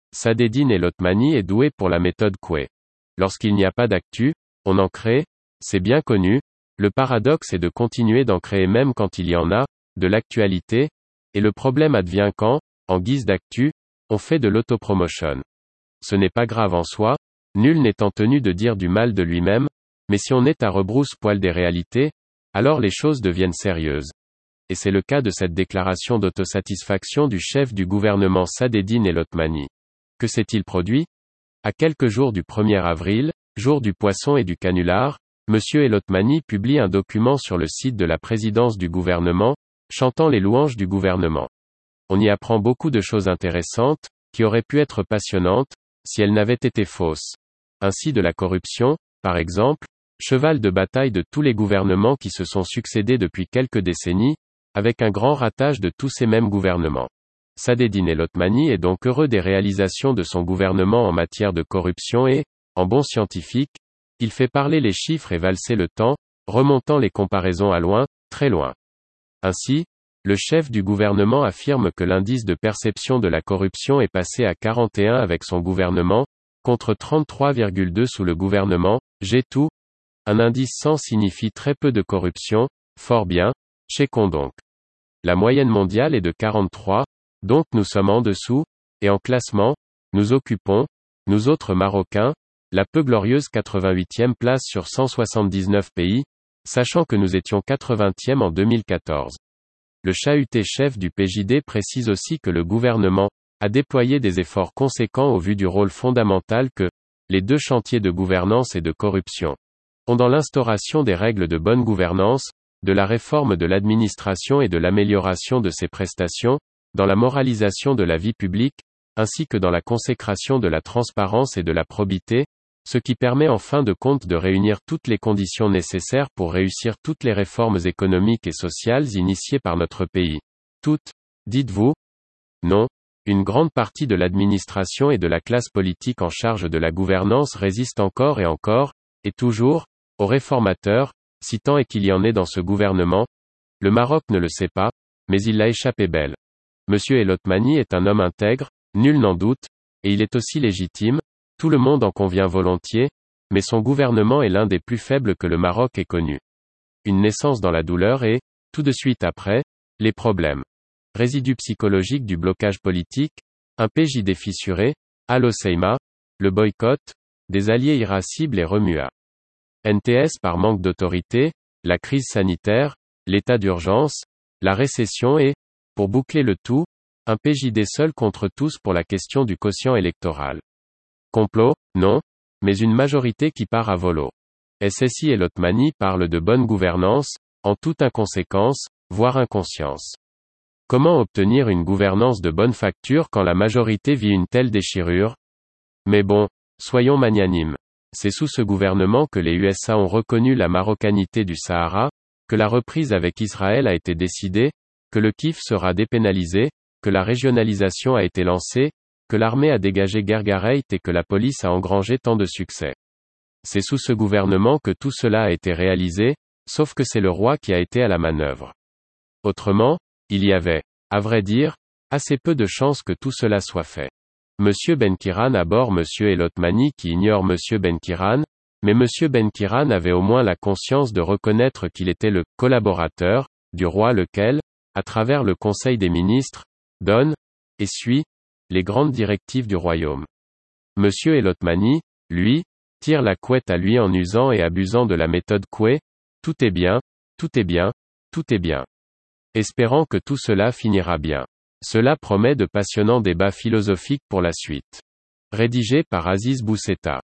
Saadédine El Othmani est doué pour la méthode Coué. Lorsqu'il n'y a pas d'actu, on en crée, c'est bien connu, le paradoxe est de continuer d'en créer même quand il y en a, de l'actualité, et le problème advient quand, en guise d'actu, on fait de l'autopromotion. Ce n'est pas grave en soi, nul n'étant tenu de dire du mal de lui-même, mais si on est à rebrousse-poil des réalités, alors les choses deviennent sérieuses. Et c'est le cas de cette déclaration d'autosatisfaction du chef du gouvernement Saadédine El Othmani. Que s'est-il produit? À quelques jours du 1er avril, jour du poisson et du canular, M. El Othmani publie un document sur le site de la présidence du gouvernement, chantant les louanges du gouvernement. On y apprend beaucoup de choses intéressantes, qui auraient pu être passionnantes, si elles n'avaient été fausses. Ainsi de la corruption, par exemple, cheval de bataille de tous les gouvernements qui se sont succédés depuis quelques décennies, avec un grand ratage de tous ces mêmes gouvernements. Saadédine El Othmani est donc heureux des réalisations de son gouvernement en matière de corruption et, en bon scientifique, il fait parler les chiffres et valser le temps, remontant les comparaisons à loin, très loin. Ainsi, le chef du gouvernement affirme que l'indice de perception de la corruption est passé à 41 avec son gouvernement, contre 33,2 sous le gouvernement, j'ai tout. Un indice 100 signifie très peu de corruption, fort bien, checkons donc. La moyenne mondiale est de 43, donc nous sommes en dessous, et en classement, nous occupons, nous autres Marocains, la peu glorieuse 88e place sur 179 pays, sachant que nous étions 80e en 2014. Le chahuté chef du PJD précise aussi que le gouvernement a déployé des efforts conséquents au vu du rôle fondamental que les deux chantiers de gouvernance et de corruption ont dans l'instauration des règles de bonne gouvernance, de la réforme de l'administration et de l'amélioration de ses prestations, dans la moralisation de la vie publique, ainsi que dans la consécration de la transparence et de la probité, ce qui permet en fin de compte de réunir toutes les conditions nécessaires pour réussir toutes les réformes économiques et sociales initiées par notre pays. Toutes, dites-vous? Non. Une grande partie de l'administration et de la classe politique en charge de la gouvernance résiste encore, et toujours, aux réformateurs, si tant est qu'il y en ait dans ce gouvernement. Le Maroc ne le sait pas, mais il l'a échappé belle. Monsieur El Othmani est un homme intègre, nul n'en doute, et il est aussi légitime, tout le monde en convient volontiers, mais son gouvernement est l'un des plus faibles que le Maroc ait connu. Une naissance dans la douleur et, tout de suite après, les problèmes. Résidu psychologique du blocage politique, un PJD fissuré, Al-Hoceima, le boycott, des alliés irascibles et remuats. NTS par manque d'autorité, la crise sanitaire, l'état d'urgence, la récession et, pour boucler le tout, un PJD seul contre tous pour la question du quotient électoral. Complot? Non, mais une majorité qui part à volo. SSI El Othmani parle de bonne gouvernance, en toute inconséquence, voire inconscience. Comment obtenir une gouvernance de bonne facture quand la majorité vit une telle déchirure? Mais bon, soyons magnanimes. C'est sous ce gouvernement que les USA ont reconnu la marocanité du Sahara, que la reprise avec Israël a été décidée, que le kiff sera dépénalisé, que la régionalisation a été lancée, que l'armée a dégagé Guerguereit et que la police a engrangé tant de succès. C'est sous ce gouvernement que tout cela a été réalisé, sauf que c'est le roi qui a été à la manœuvre. Autrement, il y avait, à vrai dire, assez peu de chances que tout cela soit fait. Monsieur Benkiran aborde Monsieur El Othmani qui ignore Monsieur Benkiran, mais Monsieur Benkiran avait au moins la conscience de reconnaître qu'il était le collaborateur du roi lequel, à travers le Conseil des ministres, donne et suit les grandes directives du royaume. Monsieur El Othmani, lui, tire la couette à lui en usant et abusant de la méthode Coué. Tout est bien, tout est bien, tout est bien. Espérant que tout cela finira bien. Cela promet de passionnants débats philosophiques pour la suite. Rédigé par Aziz Bousseta.